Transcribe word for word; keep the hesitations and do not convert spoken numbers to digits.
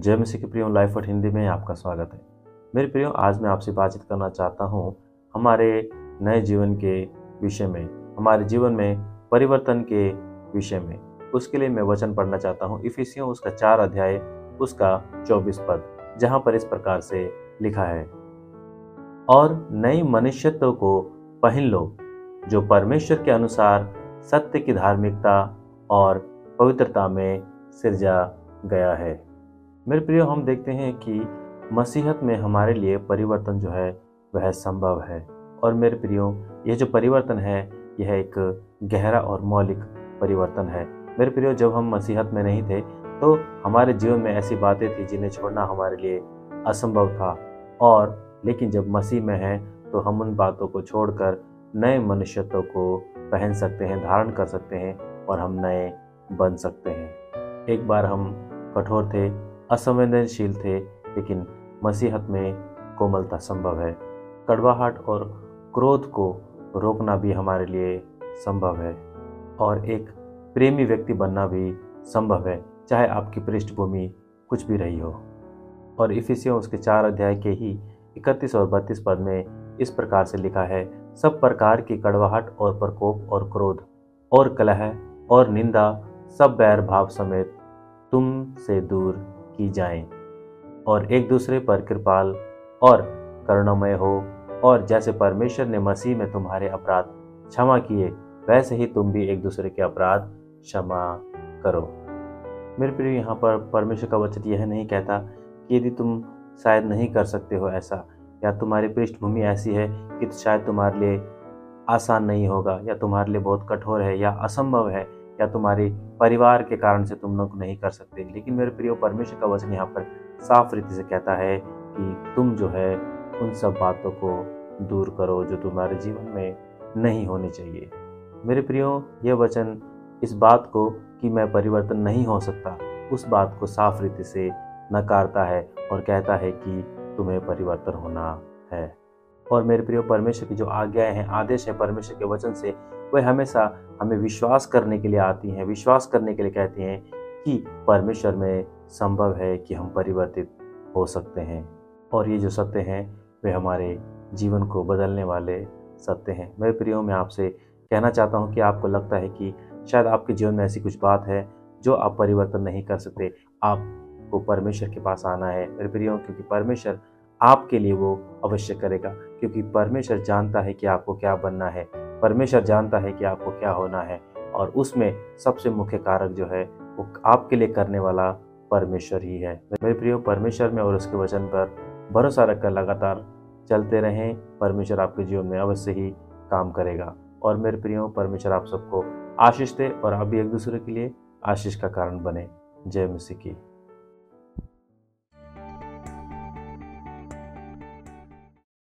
जय मसीह के प्रियो, लाइफ वर्ड हिंदी में आपका स्वागत है। मेरे प्रियो, आज मैं आपसे बातचीत करना चाहता हूँ हमारे नए जीवन के विषय में, हमारे जीवन में परिवर्तन के विषय में। उसके लिए मैं वचन पढ़ना चाहता हूँ इफिसियों उसका चार अध्याय उसका चौबीस पद, जहाँ पर इस प्रकार से लिखा है, और नई मनुष्यत्व को पहन लो जो परमेश्वर के अनुसार सत्य की धार्मिकता और पवित्रता में सिरजा गया है। मेरे प्रियो, हम देखते हैं कि मसीहत में हमारे लिए परिवर्तन जो है वह संभव है। और मेरे प्रियो, यह जो परिवर्तन है यह एक गहरा और मौलिक परिवर्तन है। मेरे प्रियो, जब हम मसीहत में नहीं थे तो हमारे जीवन में ऐसी बातें थी जिन्हें छोड़ना हमारे लिए असंभव था, और लेकिन जब मसीह में हैं तो हम उन बातों को छोड़कर नए मनुष्यत्व को पहन सकते हैं, धारण कर सकते हैं और हम नए बन सकते हैं। एक बार हम कठोर थे, असंवेदनशील थे, लेकिन मसीहत में कोमलता संभव है। कड़वाहट और क्रोध को रोकना भी हमारे लिए संभव है, और एक प्रेमी व्यक्ति बनना भी संभव है, चाहे आपकी पृष्ठभूमि कुछ भी रही हो। और इफिसियों उसके चार अध्याय के ही इकतीस और बत्तीस पद में इस प्रकार से लिखा है, सब प्रकार की कड़वाहट और प्रकोप और क्रोध और कलह और निंदा सब बैर भाव समेत तुम से दूर की जाएं, और एक दूसरे पर कृपाल और करुणामय हो, और जैसे परमेश्वर ने मसीह में तुम्हारे अपराध क्षमा किए वैसे ही तुम भी एक दूसरे के अपराध क्षमा करो। मेरे प्रिय, यहाँ पर परमेश्वर का वचन यह नहीं कहता कि यदि तुम शायद नहीं कर सकते हो ऐसा, या तुम्हारी पृष्ठभूमि ऐसी है कि शायद तुम्हारे लिए आसान नहीं होगा, या तुम्हारे लिए बहुत कठोर है, या असंभव है, या तुम्हारी परिवार के कारण से तुम लोग नहीं कर सकते। लेकिन मेरे प्रियो, परमेश्वर का वचन यहाँ पर साफ रीति से कहता है कि तुम जो है उन सब बातों को दूर करो जो तुम्हारे जीवन में नहीं होनी चाहिए। मेरे प्रियो, यह वचन इस बात को कि मैं परिवर्तन नहीं हो सकता, उस बात को साफ रीति से नकारता है और कहता है कि तुम्हें परिवर्तन होना है। और मेरे प्रियो, परमेश्वर की जो आज्ञाएं हैं, आदेश है परमेश्वर के वचन से, वह हमेशा हमें विश्वास करने के लिए आती हैं, विश्वास करने के लिए कहती हैं कि परमेश्वर में संभव है कि हम परिवर्तित हो सकते हैं। और ये जो सत्य हैं वे हमारे जीवन को बदलने वाले सत्य हैं। मेरे प्रियो, मैं आपसे कहना चाहता हूँ कि आपको लगता है कि शायद आपके जीवन में ऐसी कुछ बात है जो आप परिवर्तन नहीं कर सकते, आपको परमेश्वर के पास आना है मेरे प्रियो, क्योंकि परमेश्वर आपके लिए वो अवश्य करेगा, क्योंकि परमेश्वर जानता है कि आपको क्या बनना है, परमेश्वर जानता है कि आपको क्या होना है, और उसमें सबसे मुख्य कारक जो है वो आपके लिए करने वाला परमेश्वर ही है। मेरे प्रियो, परमेश्वर में और उसके वचन पर भरोसा रखकर लगातार चलते रहें, परमेश्वर आपके जीवन में अवश्य ही काम करेगा। और मेरे प्रियो, परमेश्वर आप सबको आशीष दे और आप भी एक दूसरे के लिए आशीष का कारण बने। जय मसीह की।